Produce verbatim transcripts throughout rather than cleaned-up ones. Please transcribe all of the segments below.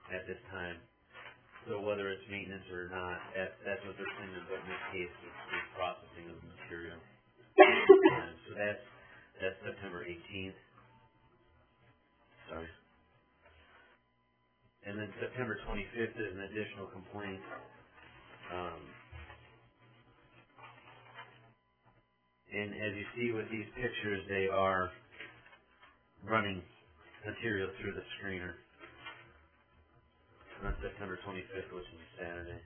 at this time. So whether it's maintenance or not, that's, that's what they're claiming, but in this case, it's, it's processing of the material. And so that's, that's September eighteenth. Sorry. And then September twenty-fifth is an additional complaint. Um, and as you see with these pictures, they are running material through the screener. On September twenty-fifth, which is a Saturday.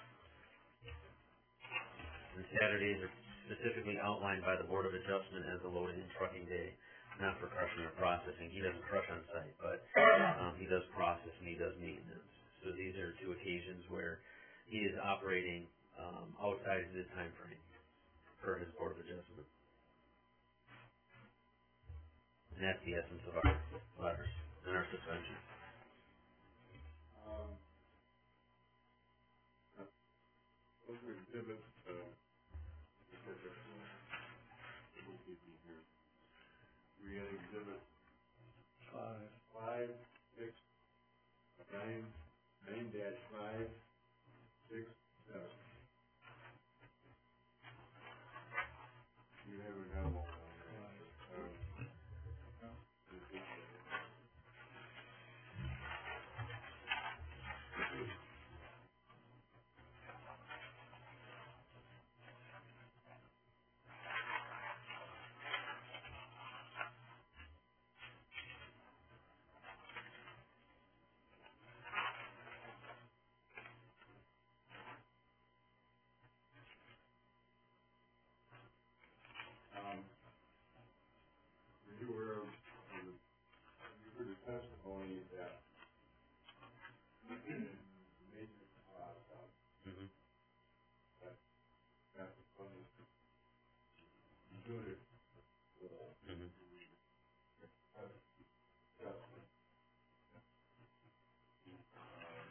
And Saturdays are specifically outlined by the Board of Adjustment as a loading and trucking day, not for crushing or processing. He doesn't crush on site, but um, he does process and he does maintenance. So these are two occasions where he is operating um, outside of his time frame per his Board of Adjustment. And that's the essence of our letters and our suspension. Um, those are exhibits, uh, we had exhibit five, five, six, nine, nine dash five, six, seven. You have another one on there. Um, Um, you were, you heard the testimony that major uh, stuff, Mm-hmm. that that's the funny, you do it well, Mm-hmm. adjustment, um,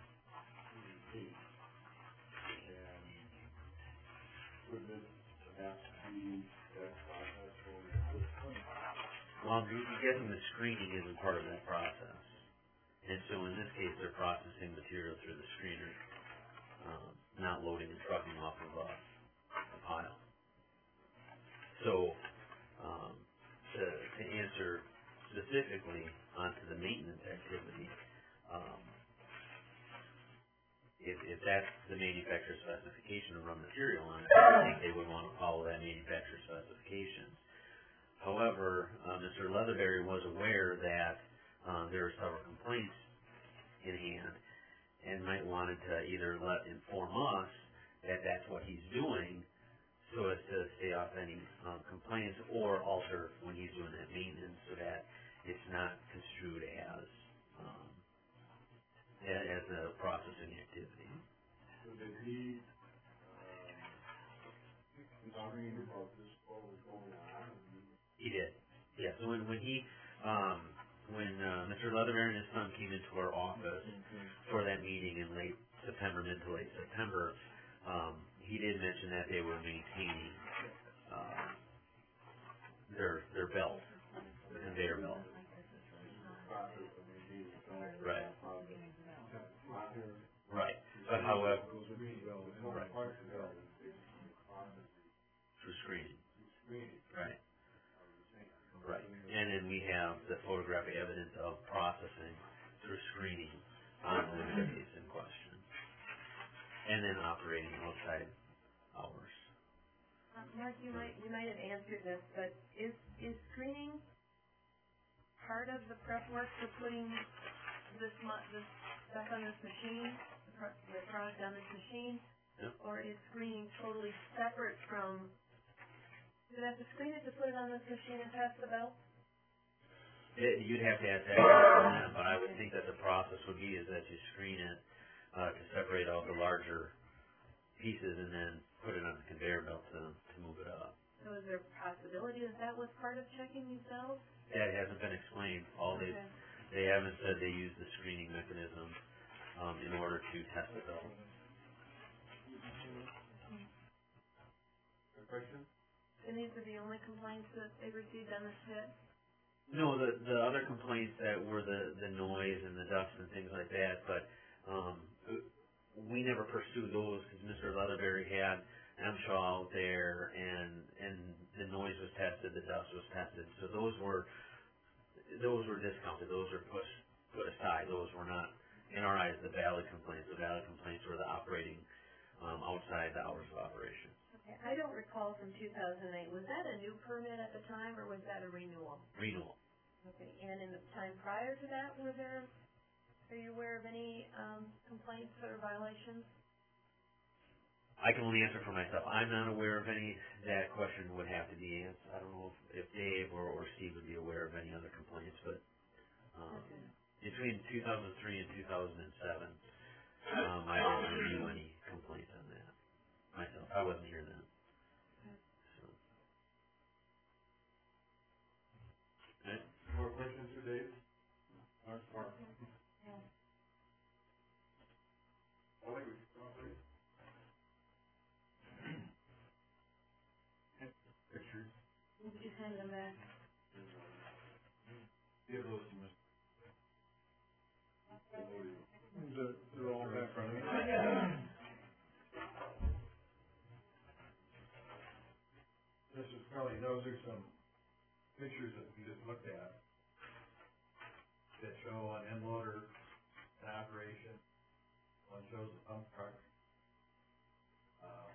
and would this have to be that process or this point? Well, I'm guessing the screening isn't part of that process. And so in this case, they're processing material through the screener, um, not loading and trucking off of a, a pile. So um, to, to answer specifically onto the maintenance activity, um, if, if that's the manufacturer specification to run material on it, I think they would want to follow that manufacturer specification. However, uh, Mister Leatherberry was aware that uh, there were several complaints in hand and might wanted to either let inform us that that's what he's doing so as to stay off any um, complaints, or alter when he's doing that maintenance so that it's not construed as um, a- as a processing activity. So did he, um, talking about this, what was going on? He did. Yeah. So when when he um, when uh, Mister Leatherberry and his son came into our office for that meeting in late September, mid to late September, um, he did mention that they were maintaining uh, their their belt, the conveyor belt. Right. Right. But however, right. Through screening. Right. Right. And then we have the photographic evidence of processing through screening on the case in question. And then operating outside hours. Uh, Mark, you might you might have answered this, but is is screening part of the prep work for putting this mu- this stuff on this machine, the, pro- the product on this machine, Yep. or is screening totally separate from? Do you have to screen it to put it on this machine and test the belt? It, you'd have to ask that question, but I would think that the process would be is that you screen it uh, to separate out the larger pieces and then put it on the conveyor belt to, to move it up. So is there a possibility that that was part of checking these belts? That hasn't been explained. All Okay. they they haven't said they use the screening mechanism um, in order to test the belt. The question? And these are the only complaints that they received on this hit? No, the, the other complaints that were the, the noise and the dust and things like that, but, um, we never pursued those because Mister Leatherberry had M S H A out there and, and the noise was tested, the dust was tested, so those were, those were discounted, those were put, put aside, those were not, in our eyes, the valid complaints. The valid complaints were the operating, um, outside the hours of operation. Okay, I don't recall from two thousand eight, was that a new permit at the time, or was that a renewal? Renewal. Okay, and in the time prior to that, were there, are you aware of any, um, complaints or violations? I can only answer for myself. I'm not aware of any. That question would have to be answered. I don't know if, if Dave or, or Steve would be aware of any other complaints, but, um, Okay. between two thousand three and two thousand seven, um, I didn't review any complaints on that myself. I wasn't here then. So. Okay. More questions for Dave? Mark? Mark? Yeah. I think we should probably. Pictures. Would you send them back? Give those to Mister They're, they're all back on me. Mister Scully, those are some pictures that we just looked at that show an end loader in operation. One shows a pump truck. Um,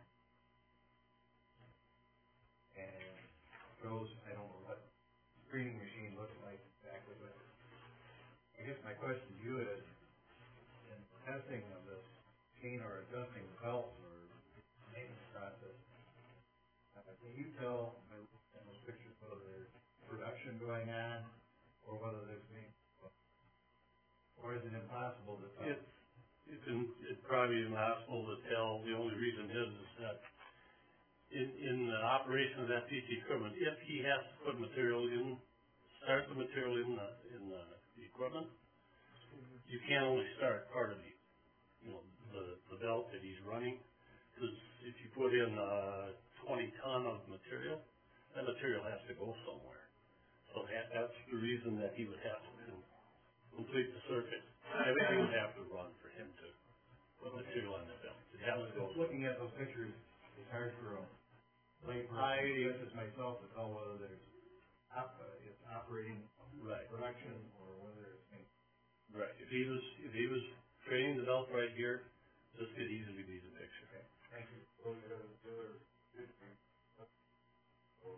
and shows, I don't know what screening machine looks like exactly, but I guess my question to you is, in testing of this machine or adjusting the belts or maintenance process, uh, can you tell by looking at those pictures whether there's production going on or whether there's maintenance? Or is it impossible to tell? It's, it's, in, it's probably impossible to tell. The only reason is, is that in, in the operation of that piece of equipment, if he has to put material in, start the material in the, in the equipment, you can only start part of the, you know, the, the belt that he's running. Because if you put in, uh, twenty ton of material, that material has to go somewhere. So that, that's the reason that he would have to complete the circuit. Everything would have to run for him to put material on the belt. It has to go. Just looking at those pictures, it's hard for a lay person, I- such as myself, to tell whether there's op, uh, it's operating Right. production or whether it's maintenance. Right. If he was, if he was training the belt right here, this could easily be the picture. Okay, thank you. So the other, the other picture, or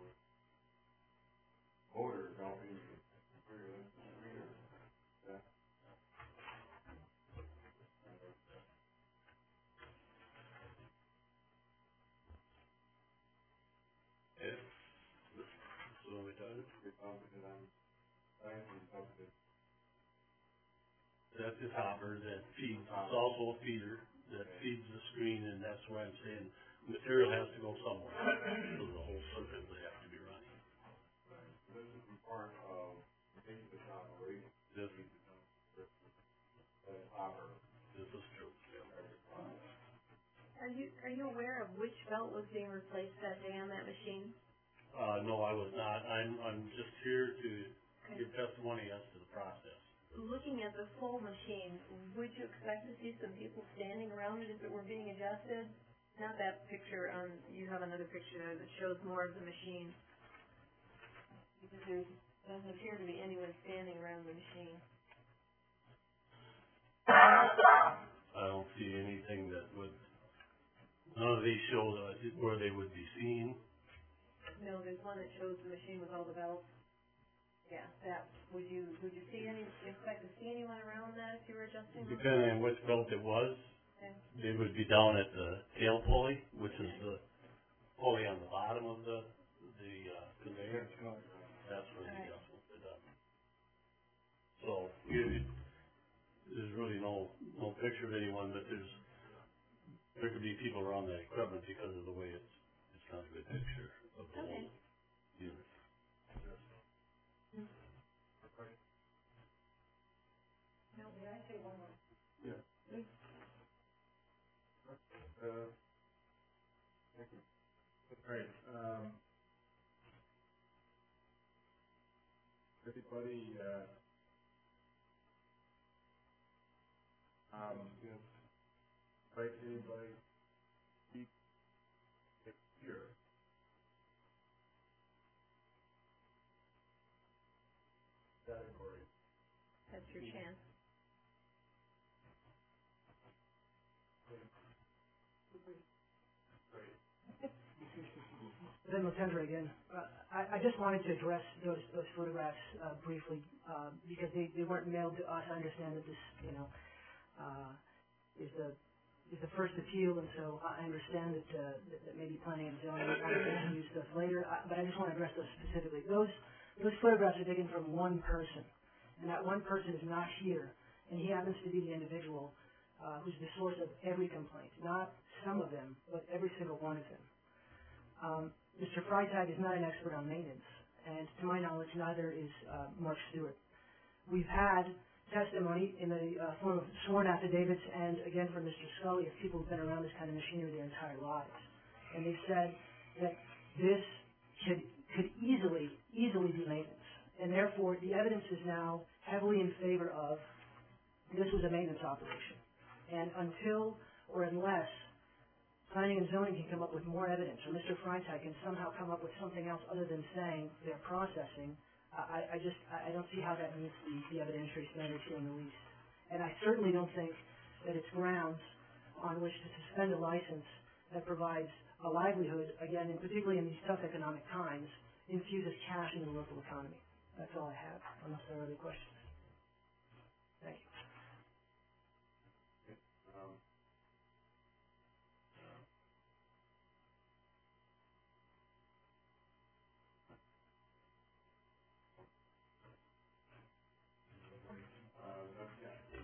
motor don't be very reader. That. Yeah. So we done. You're pumping it on, right, and pumping it. That's his hopper that feeds, it's also a feeder that feeds the screen, and that's why I'm saying material has to go somewhere. So the whole circuit would have to be running. Right. This is part of maintenance operation. This, That hopper. this is true. Are you, are you aware of which belt was being replaced that day on that machine? Uh, no, I was not. I'm, I'm just here to give testimony as to the process. Looking at the full machine, would you expect to see some people standing around it if it were being adjusted? Not that picture, um, you have another picture there that shows more of the machine. Because there doesn't appear to be anyone standing around the machine. I don't see anything that would, none of these show uh, where they would be seen. No, there's one that shows the machine with all the belts. Yeah, that, would you, would you see any, expect to see anyone around that if you were adjusting? Depending on which belt it was, Okay. they would be down at the tail pulley, which is the pulley on the bottom of the, the, uh, conveyor. That's where the Alright. adjustments are done. So, you, there's really no, no picture of anyone, but there's, there could be people around that equipment because of the way it's, it's not a good picture of the Okay. whole unit. No, may I say one more? Yeah. Please. Uh, thank you. All right, um, everybody, uh, um, like anybody, keep it here. Category. That's your chance. Ben Latendra again. Uh, I, I just wanted to address those those photographs uh, briefly uh, because they, they weren't mailed to us. I understand that this, you know, uh, is the is the first appeal, and so I understand that uh, that, that maybe planning and zoning will want to use stuff later. I, but I just want to address those specifically. Those those photographs are taken from one person, and that one person is not here, and he happens to be the individual uh, who's the source of every complaint, not some of them, but every single one of them. Um, Mister Freitag is not an expert on maintenance, and to my knowledge, neither is uh, Mark Stewart. We've had testimony in the uh, form of sworn affidavits, and again from Mister Scully, of people who've been around this kind of machinery their entire lives, and they've said that this could could easily easily be maintenance, and therefore the evidence is now heavily in favor of this was a maintenance operation, and until or unless planning and zoning can come up with more evidence, or Mister Freitag can somehow come up with something else other than saying they're processing, uh, I, I just, I don't see how that meets the, the evidentiary standards here in the least. And I certainly don't think that it's grounds on which to suspend a license that provides a livelihood, again, and particularly in these tough economic times, infuses cash into the local economy. That's all I have, unless there are other questions. Thank you. Um, uh, okay.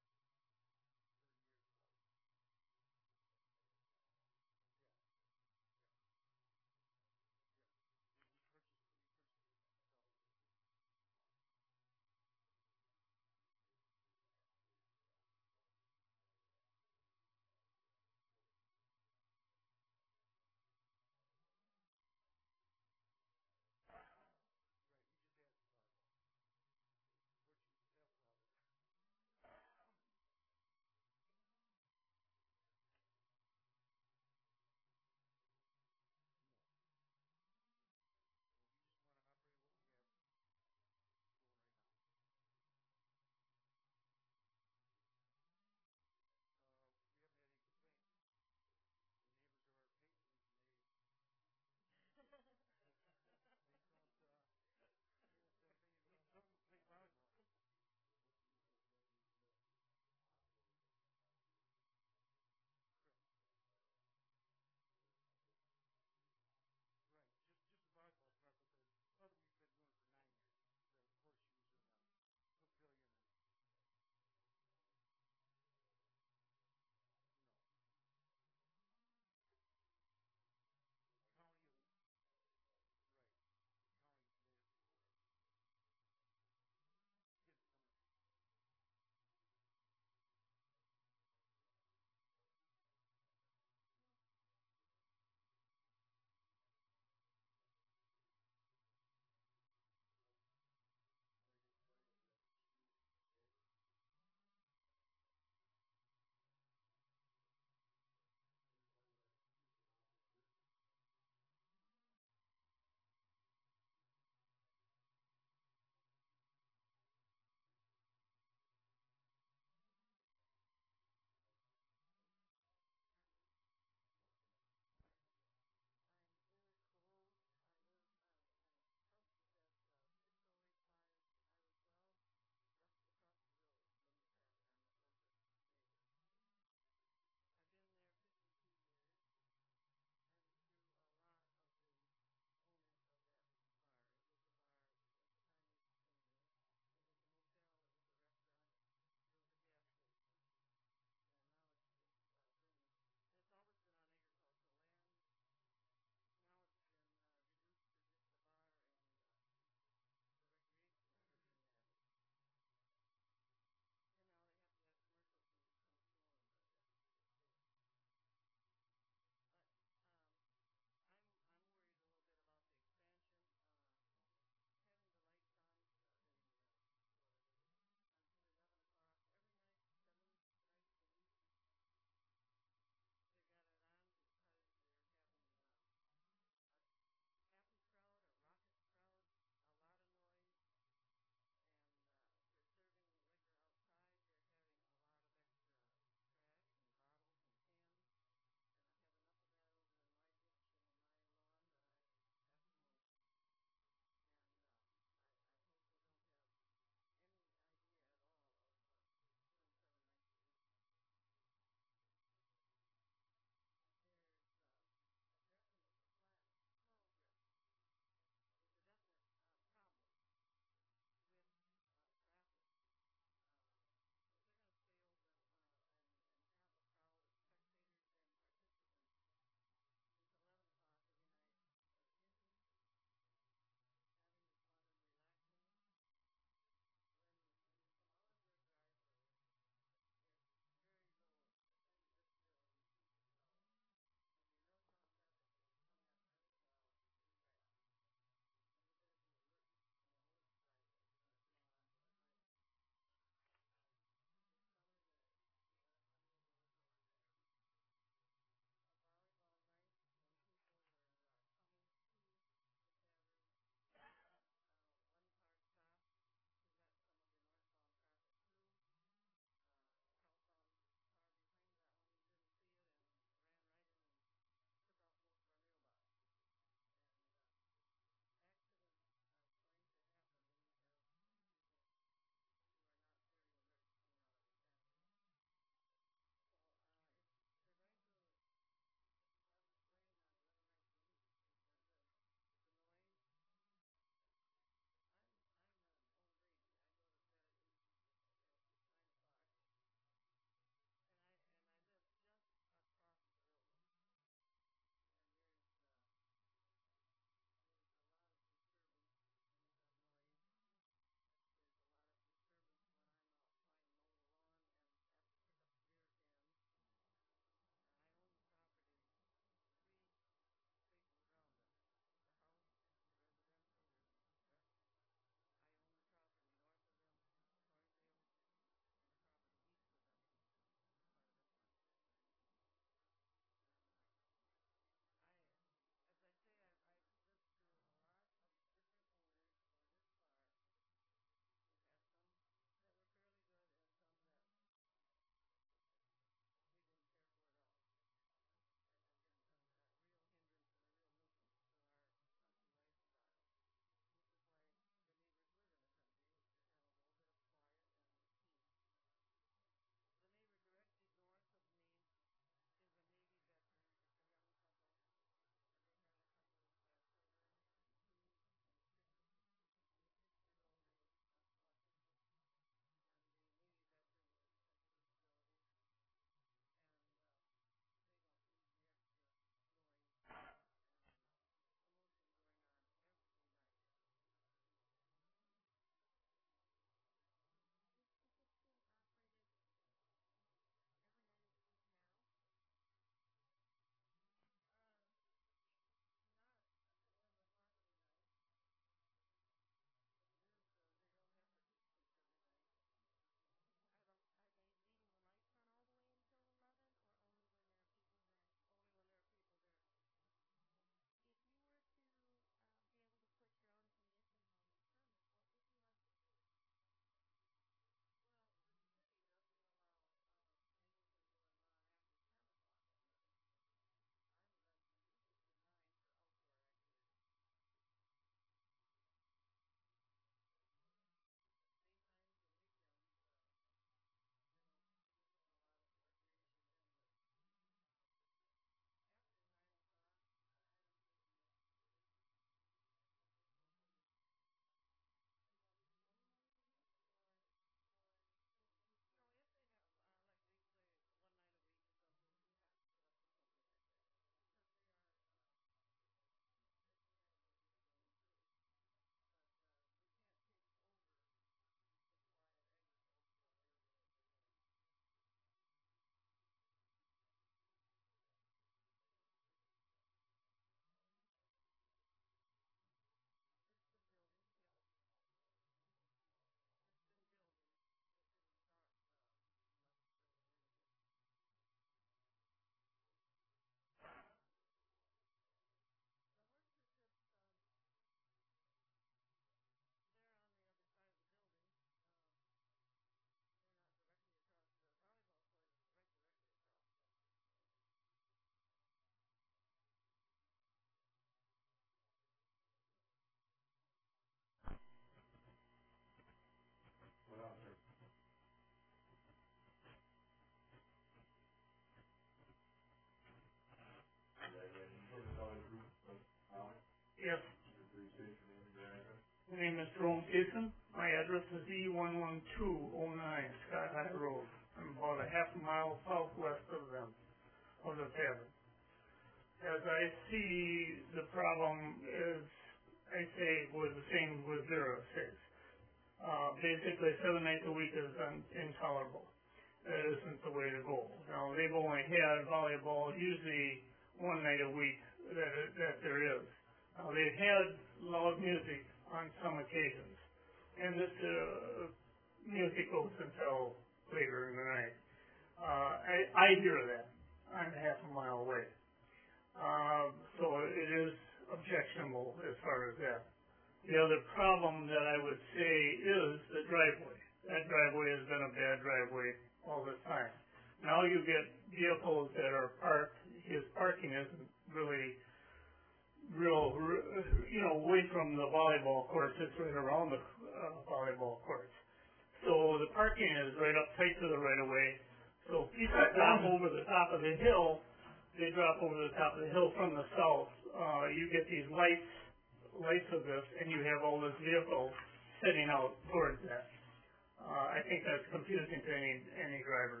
My name is Jerome Pearson. My address is E one one two oh nine Scott High Road. I'm about a half a mile southwest of them, of the cabin. As I see, the problem is, I say, was the same with Vera says. Uh, basically, seven nights a week is un- intolerable. That isn't the way to go. Now, they've only had volleyball usually one night a week that, that there is. Now, they've had loud music on some occasions, and this uh, music goes until later in the night. Uh, I, I hear that. I'm half a mile away. Um, so it is objectionable as far as that. The other problem that I would say is the driveway. That driveway has been a bad driveway all the time. Now you get vehicles that are parked, his parking isn't really real, you know, away from the volleyball courts, it's right around the uh, volleyball courts. So the parking is right up tight to the right of way. So people drop over the top of the hill, they drop over the top of the hill from the south. Uh, you get these lights, lights of this, and you have all this vehicle sitting out towards that. Uh, I think that's confusing to any, any drivers.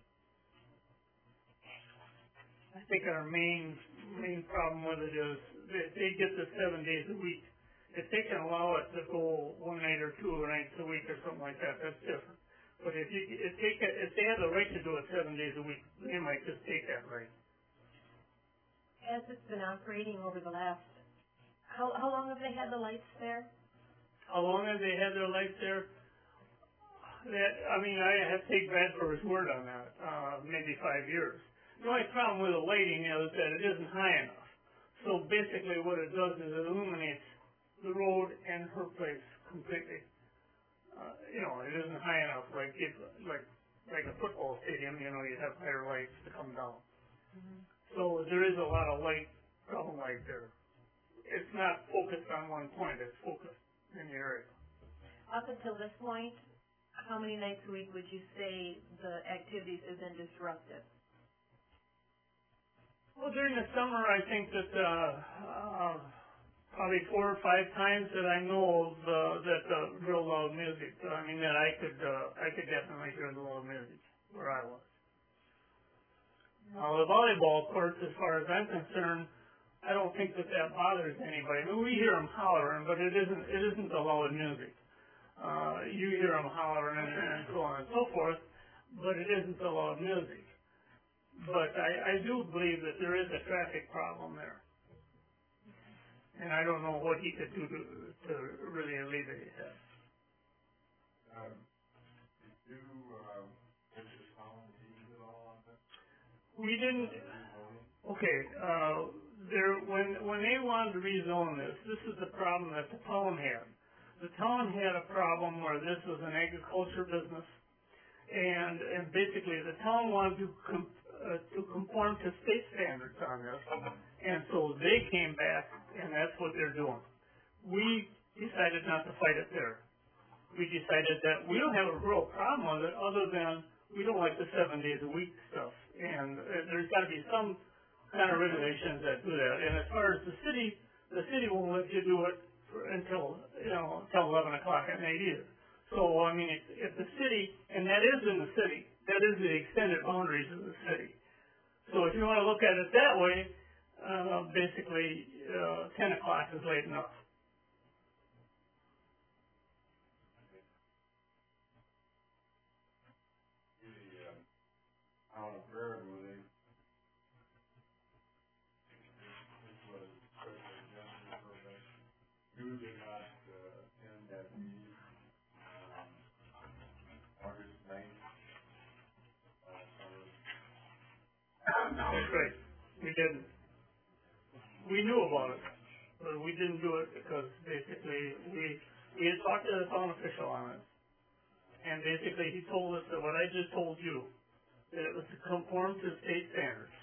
I think our main, main problem with it is they, they get the seven days a week. If they can allow it to go one night or two nights a week or something like that, that's different. But if you, if they, can, if they have the right to do it seven days a week, they might just take that right. As it's been operating over the last, how, how long have they had the lights there? How long have they had their lights there? That, I mean, I have to take Brad for his word on that, uh, maybe five years. The only problem with the lighting is that it isn't high enough. So basically what it does is it illuminates the road and her place completely. Uh, you know, it isn't high enough like if, like like a football stadium, you know, you have higher lights to come down. Mm-hmm. So there is a lot of light, problem light there. It's not focused on one point, it's focused in the area. Up until this point, how many nights a week would you say the activities have been disrupted? Well, during the summer, I think that uh, uh, probably four or five times that I know of uh, that uh, real loud music. I mean, that I could uh, I could definitely hear the loud music where I was. Now, the volleyball courts, as far as I'm concerned, I don't think that that bothers anybody. I mean, we hear them hollering, but it isn't it isn't the loud music. Uh, you hear them hollering and, and so on and so forth, but it isn't the loud music. But I, I do believe that there is a traffic problem there. And I don't know what he could do to, to really alleviate that. Um, did you, um, did you follow meetings at all on that? We didn't, okay, uh, there, when, when they wanted to rezone this, this is the problem that the town had. The town had a problem where this was an agriculture business, and, and basically the town wanted to com- uh, to conform to state standards on this, and so they came back, and that's what they're doing. We decided not to fight it there. We decided that we don't have a real problem with it, other than we don't like the seven days a week stuff, and uh, there's got to be some kind of regulations that do that. And as far as the city, the city won't let you do it for, until you know until eleven o'clock at night either. So I mean, if, if the city, and that is in the city, that is the extended boundaries of the city. So if you want to look at it that way, uh, basically uh, ten o'clock is late enough. The, um, out of Vera, were they, this was President Jensen for that, you did not, uh, attend that meeting, um, August ninth, uh, summer. That's right. We didn't. We knew about it, but we didn't do it because basically we we had talked to the town official on it, and basically he told us that what I just told you, that it was to conform to state standards.